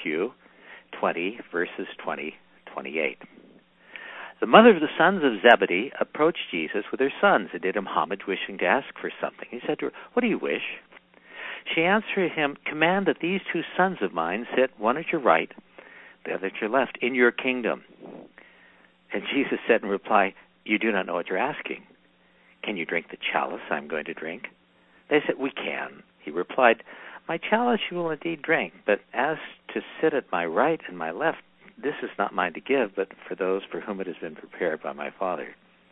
Matthew 20, verses 20-28. The mother of the sons of Zebedee approached Jesus with her sons and did him homage, wishing to ask for something. He said to her, "What do you wish?" She answered him, "Command that these two sons of mine sit, one at your right, the other at your left, in your kingdom." And Jesus said in reply, "You do not know what you're asking. Can you drink the chalice I'm going to drink?" They said, "We can." He replied, "My chalice you will indeed drink, but as to sit at my right and my left, this is not mine to give, but for those for whom it has been prepared by my Father."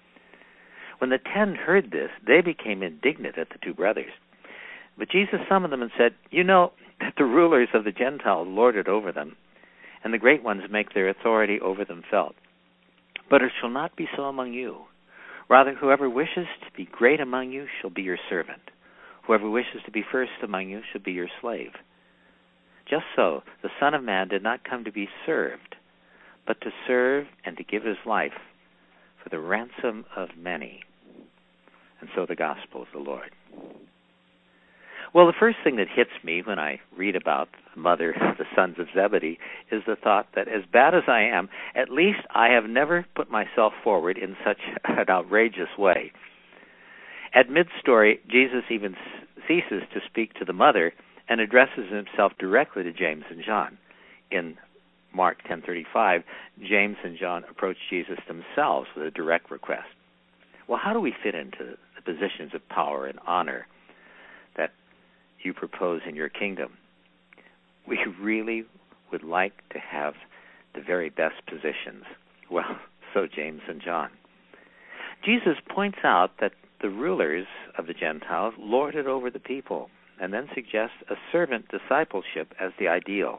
When the 10 heard this, they became indignant at the two brothers. But Jesus summoned them and said, "You know that the rulers of the Gentiles lord it over them, and the great ones make their authority over them felt. But it shall not be so among you. Rather, whoever wishes to be great among you shall be your servant. Whoever wishes to be first among you shall be your slave. Just so, the Son of Man did not come to be served, but to serve and to give his life for the ransom of many." And so the gospel of the Lord. Well, the first thing that hits me when I read about the mother of the sons of Zebedee is the thought that as bad as I am, at least I have never put myself forward in such an outrageous way. At mid-story, Jesus even ceases to speak to the mother and addresses himself directly to James and John. In Mark 10:35, James and John approach Jesus themselves with a direct request. Well, how do we fit into the positions of power and honor that you propose in your kingdom? We really would like to have the very best positions. Well, so James and John. Jesus points out that the rulers of the Gentiles lord it over the people, and then suggests a servant discipleship as the ideal.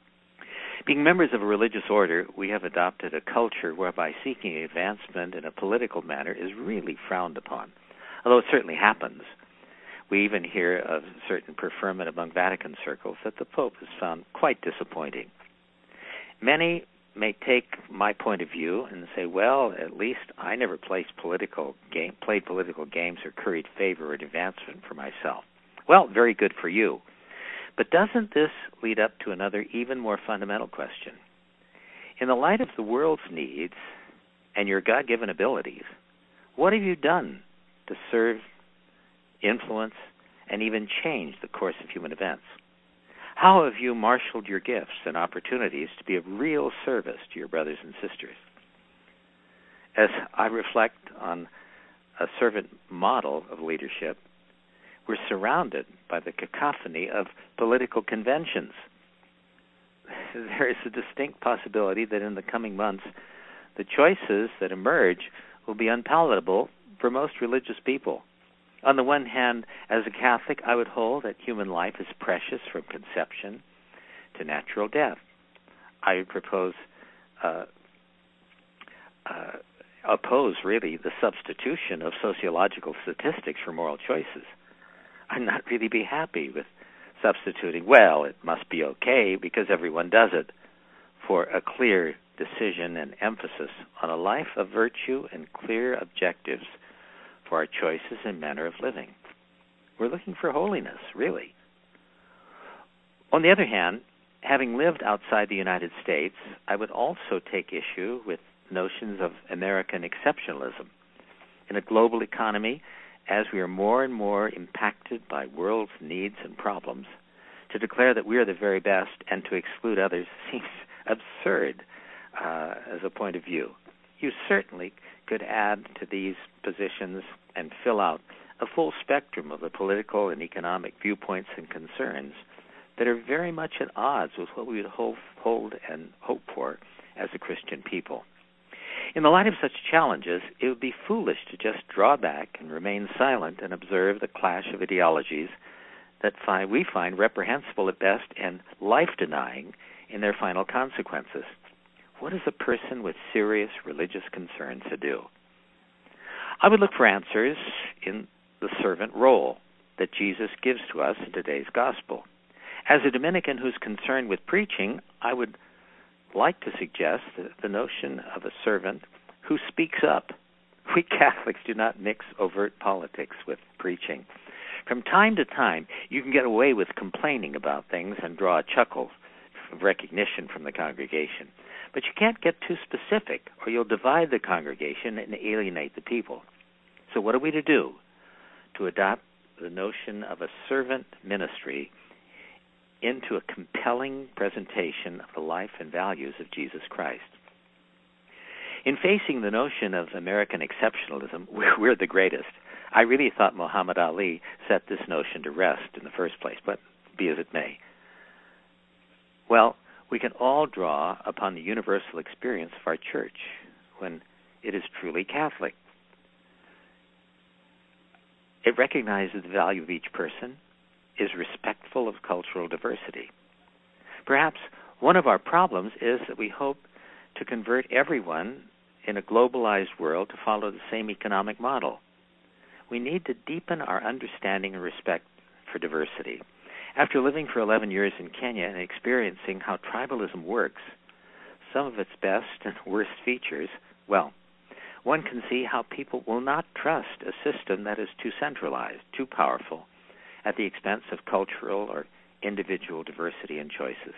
Being members of a religious order, we have adopted a culture whereby seeking advancement in a political manner is really frowned upon, although it certainly happens. We even hear of certain preferment among Vatican circles that the Pope has found quite disappointing. Many may take my point of view and say, well, at least I never played political games or curried favor or advancement for myself. Well, very good for you. But doesn't this lead up to another even more fundamental question? In the light of the world's needs and your God-given abilities, what have you done to serve, influence, and even change the course of human events? How have you marshaled your gifts and opportunities to be of real service to your brothers and sisters? As I reflect on a servant model of leadership, we're surrounded by the cacophony of political conventions. There is a distinct possibility that in the coming months, the choices that emerge will be unpalatable for most religious people. On the one hand, as a Catholic, I would hold that human life is precious from conception to natural death. I would oppose, really, the substitution of sociological statistics for moral choices. I'd not really be happy with substituting, well, it must be okay because everyone does it, for a clear decision and emphasis on a life of virtue and clear objectives for our choices and manner of living. We're looking for holiness, really. On the other hand, having lived outside the United States, I would also take issue with notions of American exceptionalism. In a global economy, as we are more and more impacted by world's needs and problems, to declare that we are the very best and to exclude others seems absurd as a point of view. You certainly could add to these positions and fill out a full spectrum of the political and economic viewpoints and concerns that are very much at odds with what we would hold and hope for as a Christian people. In the light of such challenges, it would be foolish to just draw back and remain silent and observe the clash of ideologies that we find reprehensible at best and life-denying in their final consequences. What is a person with serious religious concerns to do? I would look for answers in the servant role that Jesus gives to us in today's gospel. As a Dominican who's concerned with preaching, I would like to suggest the notion of a servant who speaks up. We Catholics do not mix overt politics with preaching. From time to time, you can get away with complaining about things and draw a chuckle of recognition from the congregation. But you can't get too specific, or you'll divide the congregation and alienate the people. So what are we to do? To adopt the notion of a servant ministry into a compelling presentation of the life and values of Jesus Christ. In facing the notion of American exceptionalism, we're the greatest. I really thought Muhammad Ali set this notion to rest in the first place, but be as it may. Well, we can all draw upon the universal experience of our church when it is truly Catholic. It recognizes the value of each person, is respectful of cultural diversity. Perhaps one of our problems is that we hope to convert everyone in a globalized world to follow the same economic model. We need to deepen our understanding and respect for diversity. After living for 11 years in Kenya and experiencing how tribalism works, some of its best and worst features, well, one can see how people will not trust a system that is too centralized, too powerful, at the expense of cultural or individual diversity and choices.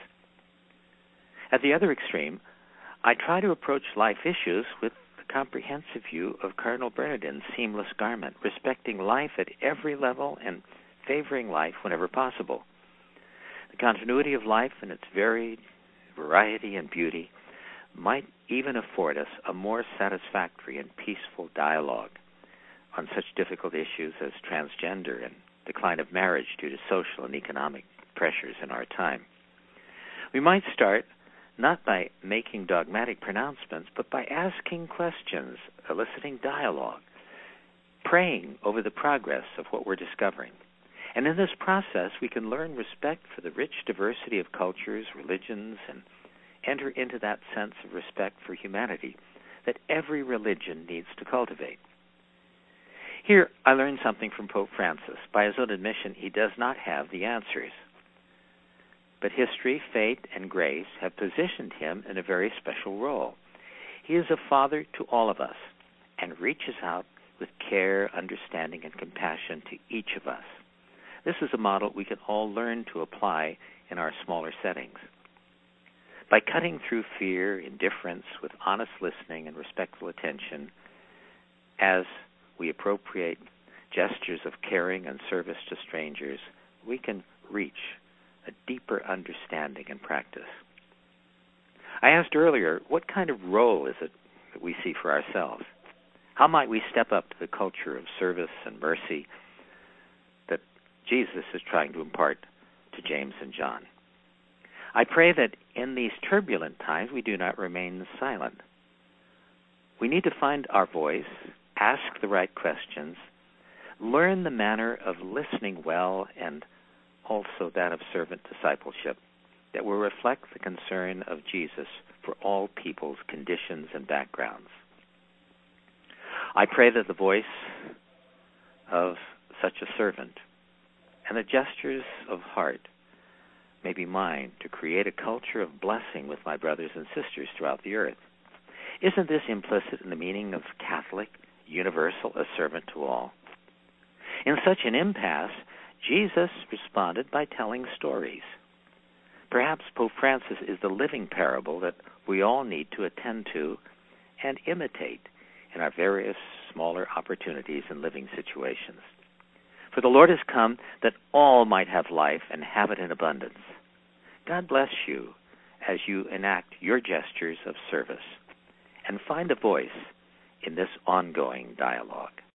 At the other extreme, I try to approach life issues with the comprehensive view of Cardinal Bernardin's seamless garment, respecting life at every level and favoring life whenever possible. The continuity of life and its varied variety and beauty might even afford us a more satisfactory and peaceful dialogue on such difficult issues as transgender and decline of marriage due to social and economic pressures in our time. We might start not by making dogmatic pronouncements, but by asking questions, eliciting dialogue, praying over the progress of what we're discovering. And in this process, we can learn respect for the rich diversity of cultures, religions, and enter into that sense of respect for humanity that every religion needs to cultivate. Here, I learned something from Pope Francis. By his own admission, he does not have the answers. But history, fate, and grace have positioned him in a very special role. He is a father to all of us and reaches out with care, understanding, and compassion to each of us. This is a model we can all learn to apply in our smaller settings. By cutting through fear, indifference, with honest listening and respectful attention, as we appropriate gestures of caring and service to strangers, we can reach a deeper understanding and practice. I asked earlier, what kind of role is it that we see for ourselves? How might we step up to the culture of service and mercy that Jesus is trying to impart to James and John? I pray that in these turbulent times we do not remain silent. We need to find our voice, ask the right questions, learn the manner of listening well, and also that of servant discipleship that will reflect the concern of Jesus for all people's conditions and backgrounds. I pray that the voice of such a servant and the gestures of heart may be mine to create a culture of blessing with my brothers and sisters throughout the earth. Isn't this implicit in the meaning of Catholic, universal, a servant to all? In such an impasse, Jesus responded by telling stories. Perhaps Pope Francis is the living parable that we all need to attend to and imitate in our various smaller opportunities and living situations. For the Lord has come that all might have life and have it in abundance. God bless you as you enact your gestures of service and find a voice in this ongoing dialogue.